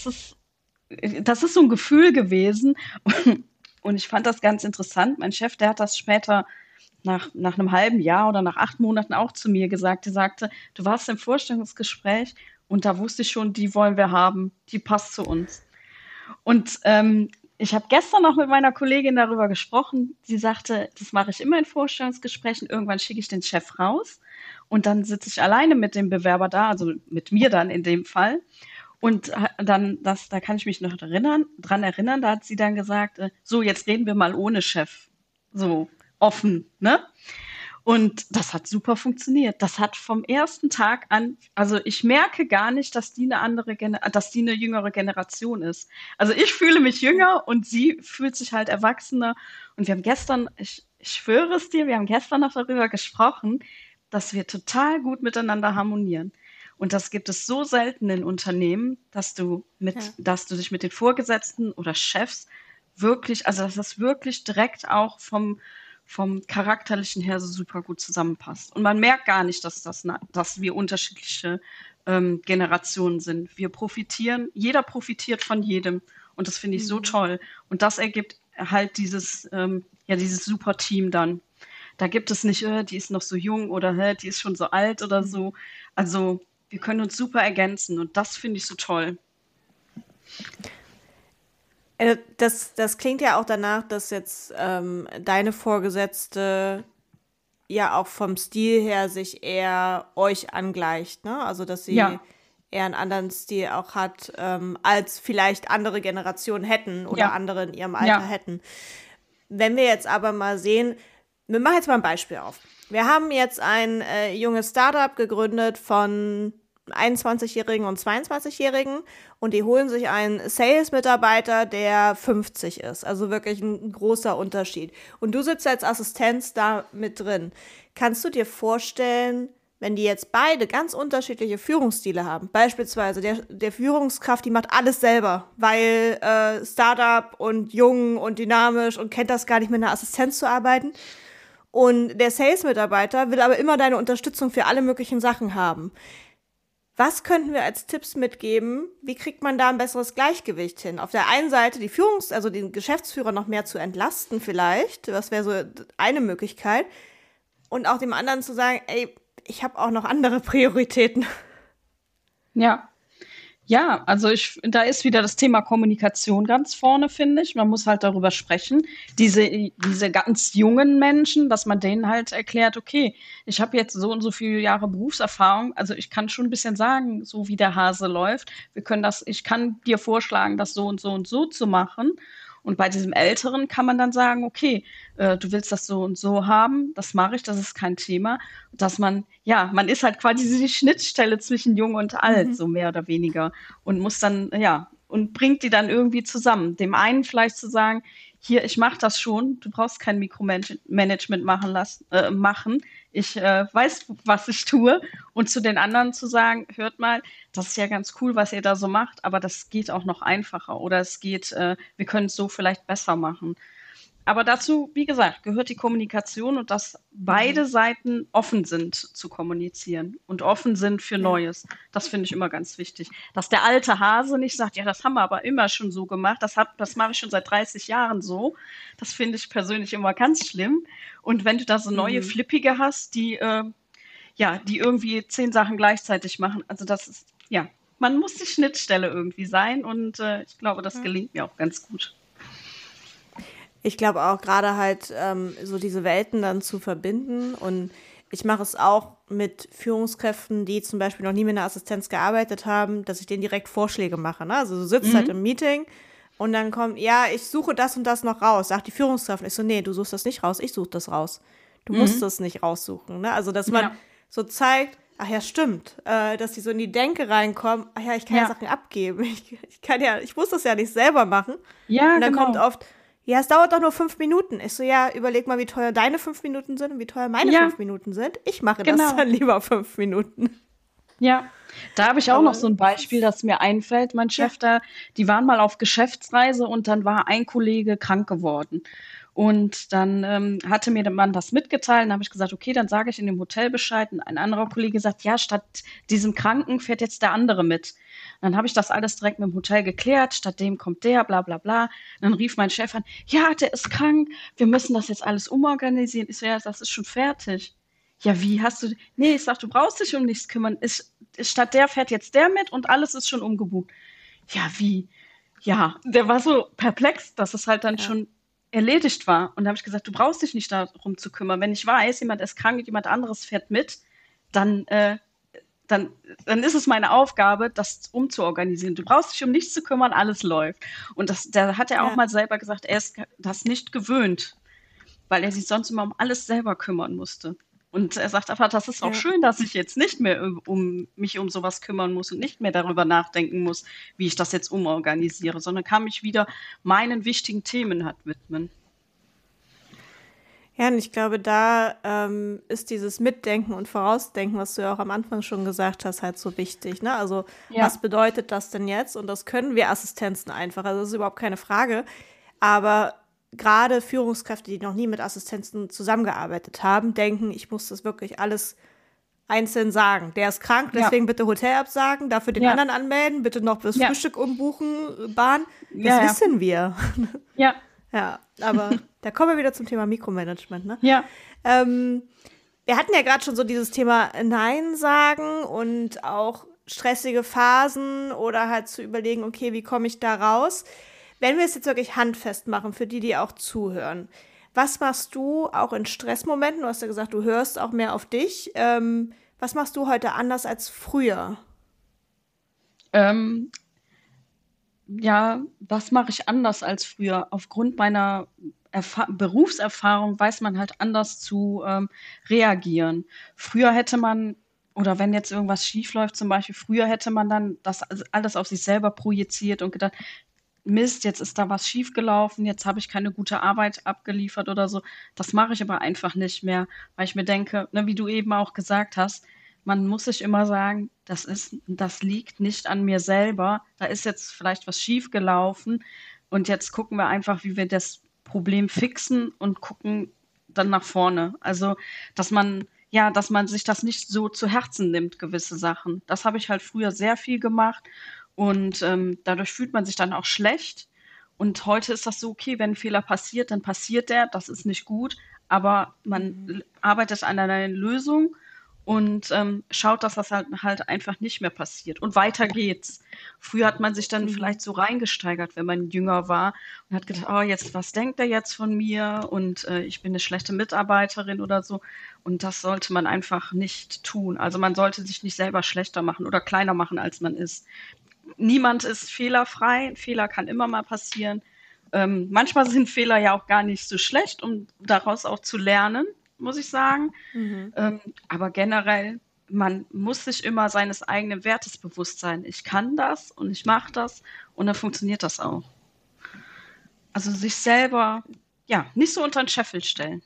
ein Gefühl gewesen. Und ich fand das ganz interessant. Mein Chef, der hat das später nach einem halben Jahr oder nach 8 Monaten auch zu mir gesagt. Er sagte, du warst im Vorstellungsgespräch und da wusste ich schon, die wollen wir haben, die passt zu uns. Und ich habe gestern noch mit meiner Kollegin darüber gesprochen. Sie sagte, das mache ich immer in Vorstellungsgesprächen. Irgendwann schicke ich den Chef raus und dann sitze ich alleine mit dem Bewerber da, also mit mir dann in dem Fall. Und dann, da kann ich mich noch dran erinnern, da hat sie dann gesagt, so, jetzt reden wir mal ohne Chef. So, offen, ne? Und das hat super funktioniert. Das hat vom ersten Tag an, also ich merke gar nicht, dass die eine jüngere Generation ist. Also ich fühle mich jünger und sie fühlt sich halt erwachsener. Und wir haben gestern, ich schwöre es dir, wir haben gestern noch darüber gesprochen, dass wir total gut miteinander harmonieren. Und das gibt es so selten in Unternehmen, dass du dich mit den Vorgesetzten oder Chefs wirklich, also dass das wirklich direkt auch vom Charakterlichen her so super gut zusammenpasst. Und man merkt gar nicht, dass wir unterschiedliche Generationen sind. Jeder profitiert von jedem. Und das finde ich so toll. Und das ergibt halt dieses super Team dann. Da gibt es nicht, die ist noch so jung oder die ist schon so alt oder so. Also wir können uns super ergänzen und das finde ich so toll. Das klingt ja auch danach, dass jetzt deine Vorgesetzte ja auch vom Stil her sich eher euch angleicht, ne? Also dass sie eher einen anderen Stil auch hat, als vielleicht andere Generationen hätten oder andere in ihrem Alter hätten. Wenn wir jetzt aber mal sehen, wir machen jetzt mal ein Beispiel auf. Wir haben jetzt ein junges Startup gegründet von 21-Jährigen und 22-Jährigen und die holen sich einen Sales-Mitarbeiter, der 50 ist. Also wirklich ein großer Unterschied. Und du sitzt als Assistenz da mit drin. Kannst du dir vorstellen, wenn die jetzt beide ganz unterschiedliche Führungsstile haben, beispielsweise der Führungskraft, die macht alles selber, weil Startup und jung und dynamisch und kennt das gar nicht, mit einer Assistenz zu arbeiten. Und der Sales-Mitarbeiter will aber immer deine Unterstützung für alle möglichen Sachen haben. Was könnten wir als Tipps mitgeben? Wie kriegt man da ein besseres Gleichgewicht hin? Auf der einen Seite also den Geschäftsführer noch mehr zu entlasten vielleicht, das wäre so eine Möglichkeit. Und auch dem anderen zu sagen, ey, ich habe auch noch andere Prioritäten. Ja. Ja, also da ist wieder das Thema Kommunikation ganz vorne, finde ich. Man muss halt darüber sprechen. Diese ganz jungen Menschen, dass man denen halt erklärt, okay, ich habe jetzt so und so viele Jahre Berufserfahrung, also ich kann schon ein bisschen sagen, so wie der Hase läuft. Ich kann dir vorschlagen, das so und so zu machen. Und bei diesem Älteren kann man dann sagen, okay, du willst das so und so haben, das mache ich, das ist kein Thema. Dass man ist halt quasi die Schnittstelle zwischen Jung und Alt, so mehr oder weniger. Und muss dann, und bringt die dann irgendwie zusammen. Dem einen vielleicht zu sagen, hier, ich mache das schon, du brauchst kein Mikromanagement machen. Ich weiß, was ich tue. Und zu den anderen zu sagen, hört mal, das ist ja ganz cool, was ihr da so macht, aber das geht auch noch einfacher. Oder wir können es so vielleicht besser machen. Aber dazu, wie gesagt, gehört die Kommunikation und dass beide Seiten offen sind zu kommunizieren und offen sind für Neues. Das finde ich immer ganz wichtig. Dass der alte Hase nicht sagt, ja, das haben wir aber immer schon so gemacht, das mache ich schon seit 30 Jahren so. Das finde ich persönlich immer ganz schlimm. Und wenn du da so neue Flippige hast, die irgendwie 10 Sachen gleichzeitig machen, also das ist, man muss die Schnittstelle irgendwie sein und ich glaube, das gelingt mir auch ganz gut. Ich glaube auch gerade halt so diese Welten dann zu verbinden, und ich mache es auch mit Führungskräften, die zum Beispiel noch nie mit einer Assistenz gearbeitet haben, dass ich denen direkt Vorschläge mache. Ne? Also du sitzt halt im Meeting und dann kommt, ja, ich suche das und das noch raus, sagt die Führungskraft. Ich so, nee, du suchst das nicht raus, ich suche das raus. Du musst das nicht raussuchen. Ne? Also dass man so zeigt, ach ja, stimmt, dass die so in die Denke reinkommen, ach ja, ich kann ja Sachen abgeben. Ich muss das ja nicht selber machen. Ja, und dann genau. kommt oft, ja, es dauert doch nur 5 Minuten. Ich so, ja, überleg mal, wie teuer deine 5 Minuten sind und wie teuer meine 5 Minuten sind. Ich mache das dann lieber 5 Minuten. Ja, da habe ich auch noch so ein Beispiel, das mir einfällt. Mein Chef die waren mal auf Geschäftsreise und dann war ein Kollege krank geworden. Und dann hatte mir der Mann das mitgeteilt. Dann habe ich gesagt, okay, dann sage ich in dem Hotel Bescheid. Und ein anderer Kollege sagt, ja, statt diesem Kranken fährt jetzt der andere mit. Dann habe ich das alles direkt mit dem Hotel geklärt. Statt dem kommt der, bla bla bla. Dann rief mein Chef an, ja, der ist krank. Wir müssen das jetzt alles umorganisieren. Ich so, ja, das ist schon fertig. Ja, wie hast du... Nee, ich sag, du brauchst dich um nichts kümmern. Statt der fährt jetzt der mit und alles ist schon umgebucht. Ja, wie? Ja, der war so perplex, dass es halt dann schon erledigt war. Und da habe ich gesagt, du brauchst dich nicht darum zu kümmern. Wenn ich weiß, jemand ist krank, jemand anderes fährt mit, dann ist es meine Aufgabe, das umzuorganisieren. Du brauchst dich um nichts zu kümmern, alles läuft. Und da hat er auch mal selber gesagt, er ist das nicht gewöhnt, weil er sich sonst immer um alles selber kümmern musste. Und er sagt einfach, das ist auch schön, dass ich jetzt nicht mehr mich um sowas kümmern muss und nicht mehr darüber nachdenken muss, wie ich das jetzt umorganisiere, sondern kann mich wieder meinen wichtigen Themen widmen. Ja, und ich glaube, da ist dieses Mitdenken und Vorausdenken, was du ja auch am Anfang schon gesagt hast, halt so wichtig. Ne? Also was bedeutet das denn jetzt? Und das können wir Assistenzen einfach. Also das ist überhaupt keine Frage. Aber gerade Führungskräfte, die noch nie mit Assistenzen zusammengearbeitet haben, denken, ich muss das wirklich alles einzeln sagen. Der ist krank, deswegen bitte Hotel absagen, dafür den anderen anmelden, bitte noch das Frühstück umbuchen, Bahn. Das wissen wir. Ja. Ja, aber da kommen wir wieder zum Thema Mikromanagement, ne? Ja. Wir hatten ja gerade schon so dieses Thema Nein sagen und auch stressige Phasen oder halt zu überlegen, okay, wie komme ich da raus? Wenn wir es jetzt wirklich handfest machen, für die auch zuhören, was machst du auch in Stressmomenten? Du hast ja gesagt, du hörst auch mehr auf dich. Was machst du heute anders als früher? Was mache ich anders als früher? Aufgrund meiner Berufserfahrung weiß man halt anders zu reagieren. Früher hätte man Oder wenn jetzt irgendwas schief läuft, zum Beispiel, früher hätte man dann das alles auf sich selber projiziert und gedacht, Mist, jetzt ist da was schiefgelaufen, jetzt habe ich keine gute Arbeit abgeliefert oder so. Das mache ich aber einfach nicht mehr, weil ich mir denke, ne, wie du eben auch gesagt hast, man muss sich immer sagen, das liegt nicht an mir selber. Da ist jetzt vielleicht was schiefgelaufen und jetzt gucken wir einfach, wie wir das Problem fixen und gucken dann nach vorne. Also, dass man sich das nicht so zu Herzen nimmt, gewisse Sachen. Das habe ich halt früher sehr viel gemacht und dadurch fühlt man sich dann auch schlecht. Und heute ist das so, okay, wenn ein Fehler passiert, dann passiert der, das ist nicht gut, aber man arbeitet an einer Lösung und schaut, dass das halt einfach nicht mehr passiert. Und weiter geht's. Früher hat man sich dann vielleicht so reingesteigert, wenn man jünger war und hat gedacht, oh, jetzt, was denkt er jetzt von mir? Und ich bin eine schlechte Mitarbeiterin oder so. Und das sollte man einfach nicht tun. Also man sollte sich nicht selber schlechter machen oder kleiner machen, als man ist. Niemand ist fehlerfrei. Ein Fehler kann immer mal passieren. Manchmal sind Fehler ja auch gar nicht so schlecht, um daraus auch zu lernen, muss ich sagen. Aber generell, man muss sich immer seines eigenen Wertes bewusst sein. Ich kann das und ich mache das und dann funktioniert das auch. Also sich selber, ja, nicht so unter den Scheffel stellen.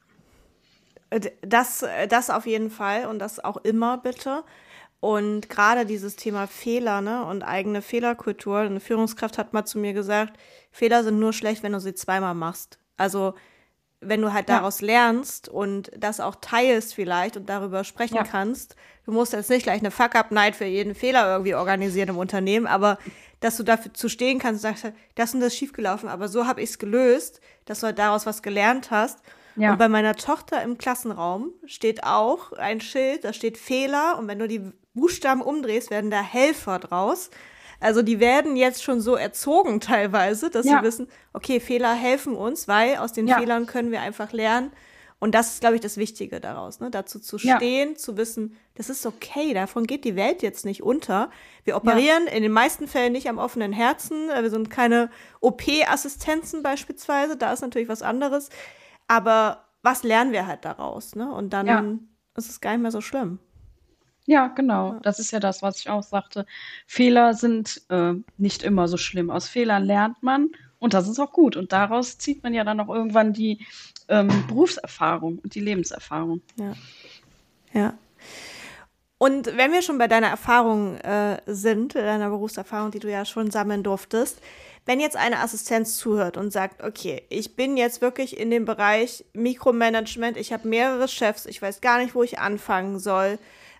Das auf jeden Fall und das auch immer bitte. Und gerade dieses Thema Fehler, ne, und eigene Fehlerkultur. Eine Führungskraft hat mal zu mir gesagt, Fehler sind nur schlecht, wenn du sie zweimal machst. Also wenn du halt daraus lernst und das auch teilst vielleicht und darüber sprechen kannst. Du musst jetzt nicht gleich eine Fuck-Up-Night für jeden Fehler irgendwie organisieren im Unternehmen, aber dass du dafür zu stehen kannst und sagst, das und das ist schiefgelaufen, aber so habe ich es gelöst, dass du halt daraus was gelernt hast. Ja. Und bei meiner Tochter im Klassenraum steht auch ein Schild, da steht Fehler und wenn du die Buchstaben umdrehst, werden da Helfer draus. Also die werden jetzt schon so erzogen teilweise, dass sie wissen, okay, Fehler helfen uns, weil aus den Fehlern können wir einfach lernen. Und das ist, glaube ich, das Wichtige daraus, ne? Dazu zu stehen, zu wissen, das ist okay, davon geht die Welt jetzt nicht unter. Wir operieren in den meisten Fällen nicht am offenen Herzen, wir sind keine OP-Assistenzen beispielsweise, da ist natürlich was anderes. Aber was lernen wir halt daraus, ne? Und dann ist es gar nicht mehr so schlimm. Ja, genau. Das ist ja das, was ich auch sagte. Fehler sind nicht immer so schlimm. Aus Fehlern lernt man und das ist auch gut. Und daraus zieht man ja dann auch irgendwann die Berufserfahrung und die Lebenserfahrung. Ja. Und wenn wir schon bei deiner Erfahrung sind, deiner Berufserfahrung, die du ja schon sammeln durftest, wenn jetzt eine Assistenz zuhört und sagt, okay, ich bin jetzt wirklich in dem Bereich Mikromanagement, ich habe mehrere Chefs, ich weiß gar nicht, wo ich anfangen soll,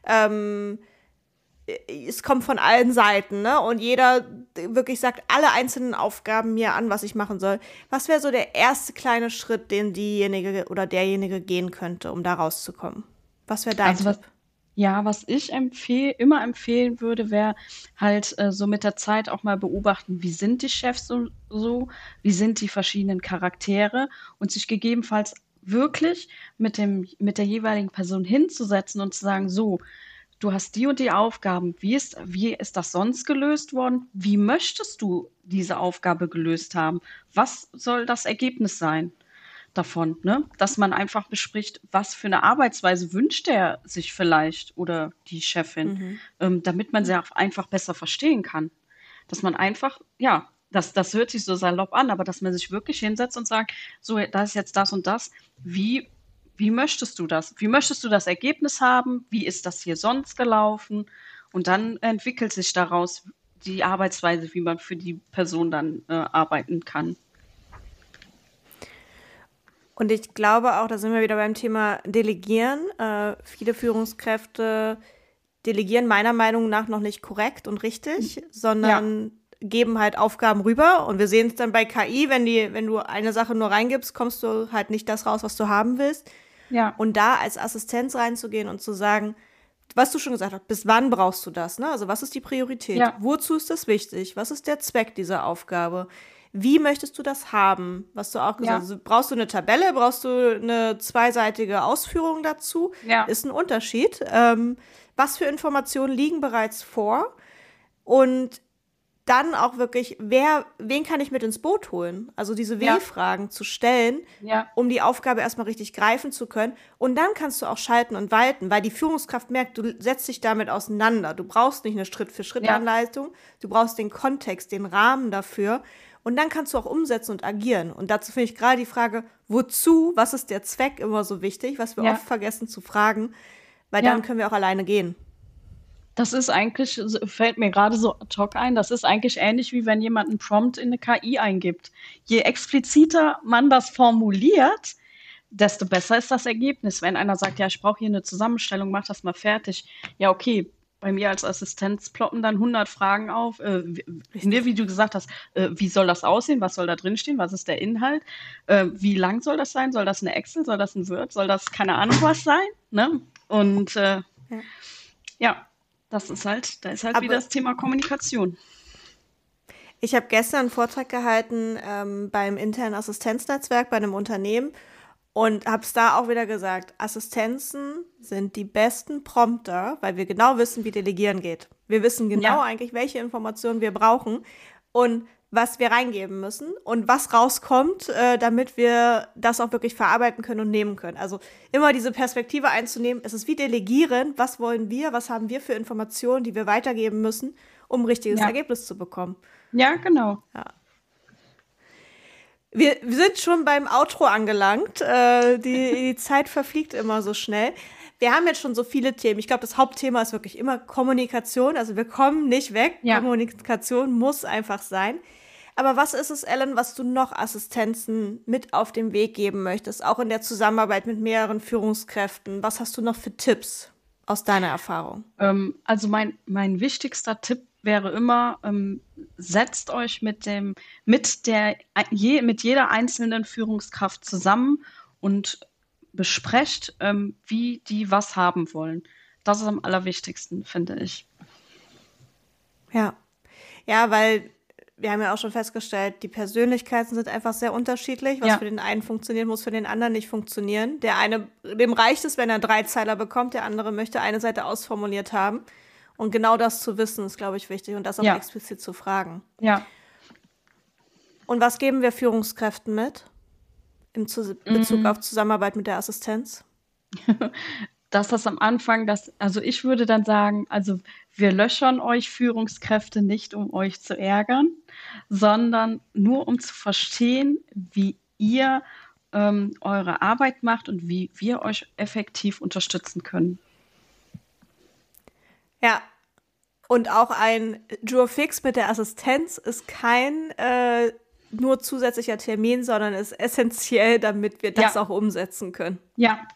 es kommt von allen Seiten, ne? Und jeder wirklich sagt alle einzelnen Aufgaben mir an, was ich machen soll. Was wäre so der erste kleine Schritt, den diejenige oder derjenige gehen könnte, um da rauszukommen? Was wäre dein Tipp? Was ich immer empfehlen würde, wäre halt so mit der Zeit auch mal beobachten, wie sind die Chefs so, wie sind die verschiedenen Charaktere und sich gegebenenfalls wirklich mit der jeweiligen Person hinzusetzen und zu sagen, so, du hast die und die Aufgaben, wie ist das sonst gelöst worden? Wie möchtest du diese Aufgabe gelöst haben? Was soll das Ergebnis sein davon, ne? Dass man einfach bespricht, was für eine Arbeitsweise wünscht er sich vielleicht oder die Chefin, damit man sie auch einfach besser verstehen kann. Dass man einfach, das hört sich so salopp an, aber dass man sich wirklich hinsetzt und sagt, so, da ist jetzt das und das, wie möchtest du das? Wie möchtest du das Ergebnis haben? Wie ist das hier sonst gelaufen? Und dann entwickelt sich daraus die Arbeitsweise, wie man für die Person dann arbeiten kann. Und ich glaube auch, da sind wir wieder beim Thema Delegieren. Viele Führungskräfte delegieren meiner Meinung nach noch nicht korrekt und richtig, sondern geben halt Aufgaben rüber. Und wir sehen es dann bei KI, wenn du eine Sache nur reingibst, kommst du halt nicht das raus, was du haben willst. Ja. Und da als Assistenz reinzugehen und zu sagen, was du schon gesagt hast, bis wann brauchst du das? Ne? Also was ist die Priorität? Ja. Wozu ist das wichtig? Was ist der Zweck dieser Aufgabe? Wie möchtest du das haben? Was du auch gesagt hast, also, brauchst du eine Tabelle? Brauchst du eine zweiseitige Ausführung dazu? Ja. Ist ein Unterschied. Was für Informationen liegen bereits vor? Und dann auch wirklich, wen kann ich mit ins Boot holen? Also diese W-Fragen zu stellen, um die Aufgabe erstmal richtig greifen zu können. Und dann kannst du auch schalten und walten, weil die Führungskraft merkt, du setzt dich damit auseinander. Du brauchst nicht eine Schritt-für-Schritt-Anleitung, du brauchst den Kontext, den Rahmen dafür. Und dann kannst du auch umsetzen und agieren. Und dazu finde ich gerade die Frage, wozu, was ist der Zweck, immer so wichtig, was wir oft vergessen zu fragen, weil dann können wir auch alleine gehen. Das ist eigentlich, fällt mir gerade so ad hoc ein, das ist eigentlich ähnlich wie wenn jemand einen Prompt in eine KI eingibt. Je expliziter man das formuliert, desto besser ist das Ergebnis. Wenn einer sagt, ja, ich brauche hier eine Zusammenstellung, mach das mal fertig. Ja, okay, bei mir als Assistenz ploppen dann 100 Fragen auf. Wie du gesagt hast, wie soll das aussehen? Was soll da drin stehen? Was ist der Inhalt? Wie lang soll das sein? Soll das eine Excel? Soll das ein Word? Soll das keine Ahnung was sein? Ne? Und ja, da ist halt wieder das Thema Kommunikation. Ich habe gestern einen Vortrag gehalten beim internen Assistenznetzwerk bei einem Unternehmen und habe es da auch wieder gesagt, Assistenzen sind die besten Prompter, weil wir genau wissen, wie Delegieren geht. Wir wissen genau eigentlich, welche Informationen wir brauchen und was wir reingeben müssen und was rauskommt, damit wir das auch wirklich verarbeiten können und nehmen können. Also immer diese Perspektive einzunehmen, es ist wie Delegieren, was wollen wir, was haben wir für Informationen, die wir weitergeben müssen, um ein richtiges Ergebnis zu bekommen. Ja, genau. Ja. Wir sind schon beim Outro angelangt. Die Zeit verfliegt immer so schnell. Wir haben jetzt schon so viele Themen. Ich glaube, das Hauptthema ist wirklich immer Kommunikation. Also wir kommen nicht weg. Ja. Kommunikation muss einfach sein. Aber was ist es, Ellen, was du noch Assistenzen mit auf den Weg geben möchtest, auch in der Zusammenarbeit mit mehreren Führungskräften? Was hast du noch für Tipps aus deiner Erfahrung? Also mein wichtigster Tipp wäre immer, setzt euch mit jeder einzelnen Führungskraft zusammen und besprecht, wie die was haben wollen. Das ist am allerwichtigsten, finde ich. Ja, weil wir haben ja auch schon festgestellt, die Persönlichkeiten sind einfach sehr unterschiedlich. Was für den einen funktioniert, muss für den anderen nicht funktionieren. Der eine, dem reicht es, wenn er 3 Zeiler bekommt, der andere möchte eine Seite ausformuliert haben. Und genau das zu wissen, ist, glaube ich, wichtig und das auch explizit zu fragen. Ja. Und was geben wir Führungskräften mit im Bezug auf Zusammenarbeit mit der Assistenz? Dass das am Anfang, also ich würde dann sagen, also wir löchern euch Führungskräfte nicht, um euch zu ärgern, sondern nur um zu verstehen, wie ihr eure Arbeit macht und wie wir euch effektiv unterstützen können. Ja, und auch ein Jurfix mit der Assistenz ist kein nur zusätzlicher Termin, sondern ist essentiell, damit wir das auch umsetzen können. Ja.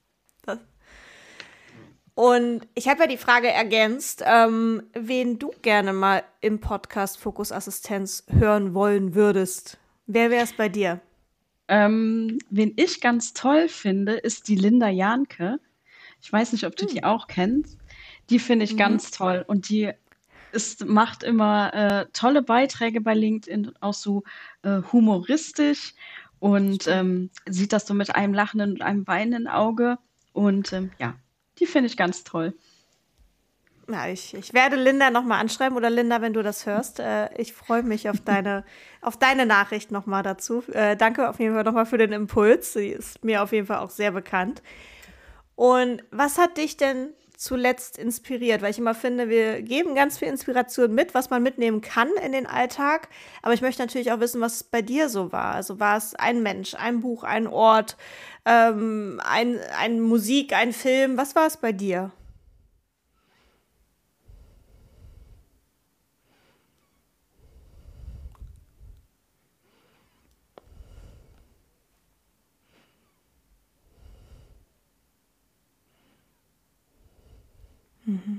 Und ich habe ja die Frage ergänzt, wen du gerne mal im Podcast Fokus Assistenz hören wollen würdest. Wer wäre es bei dir? Wen ich ganz toll finde, ist die Linda Jahnke. Ich weiß nicht, ob du die auch kennst. Die finde ich ganz toll. Und die macht immer tolle Beiträge bei LinkedIn, auch so humoristisch und sieht das so mit einem lachenden und einem weinenden Auge. Und die finde ich ganz toll. Ja, ich werde Linda nochmal anschreiben oder Linda, wenn du das hörst. Ich freue mich auf deine Nachricht nochmal dazu. Danke auf jeden Fall nochmal für den Impuls. Sie ist mir auf jeden Fall auch sehr bekannt. Und was hat dich denn zuletzt inspiriert? Weil ich immer finde, wir geben ganz viel Inspiration mit, was man mitnehmen kann in den Alltag. Aber ich möchte natürlich auch wissen, was bei dir so war. Also war es ein Mensch, ein Buch, ein Ort, ein Musik, ein Film? Was war es bei dir? Mhm.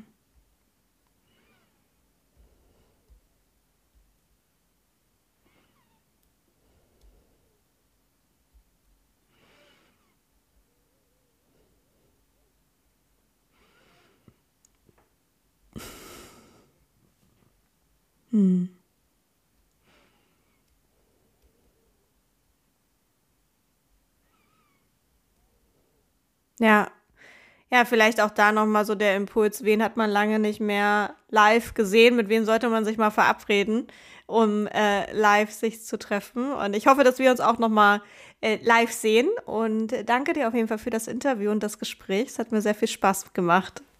Hm. Ja, Ja, vielleicht auch da nochmal so der Impuls, wen hat man lange nicht mehr live gesehen, mit wem sollte man sich mal verabreden, um live sich zu treffen. Und ich hoffe, dass wir uns auch nochmal live sehen. Und danke dir auf jeden Fall für das Interview und das Gespräch. Es hat mir sehr viel Spaß gemacht.